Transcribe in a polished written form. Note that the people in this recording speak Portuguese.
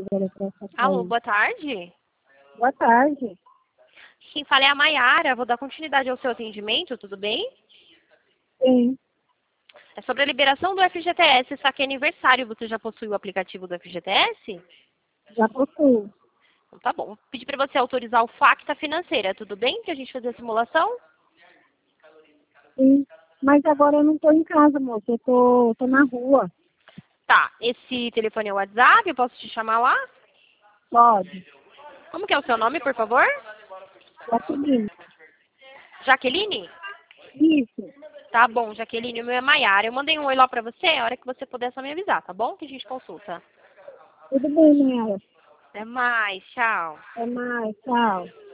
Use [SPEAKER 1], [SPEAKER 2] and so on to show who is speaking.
[SPEAKER 1] agora para essa
[SPEAKER 2] Alô,
[SPEAKER 1] coisa.
[SPEAKER 2] boa tarde.
[SPEAKER 1] Boa tarde.
[SPEAKER 2] Quem fala é a Maiara. Vou dar continuidade ao seu atendimento, tudo bem?
[SPEAKER 1] Sim,
[SPEAKER 2] É sobre a liberação do FGTS, saque aniversário. Você já possui o aplicativo do FGTS?
[SPEAKER 1] já possuo.
[SPEAKER 2] Então tá bom. Vou pedir para você autorizar o Facta Financeira, tudo bem? Que a gente fazer a simulação?
[SPEAKER 1] Sim. Mas agora eu não estou em casa, moça. Eu tô na rua.
[SPEAKER 2] Tá. Esse telefone é o WhatsApp? Eu posso te chamar lá?
[SPEAKER 1] Pode.
[SPEAKER 2] Como que é o seu nome, por favor?
[SPEAKER 1] Jaqueline.
[SPEAKER 2] Jaqueline?
[SPEAKER 1] Isso.
[SPEAKER 2] Tá bom, Jaqueline, o meu é Maiara. Eu mandei um oi lá pra você, a hora que você puder só me avisar, tá bom? Que a gente consulta.
[SPEAKER 1] Tudo bem, Nela.
[SPEAKER 2] Até mais, tchau.
[SPEAKER 1] Até mais. Tchau.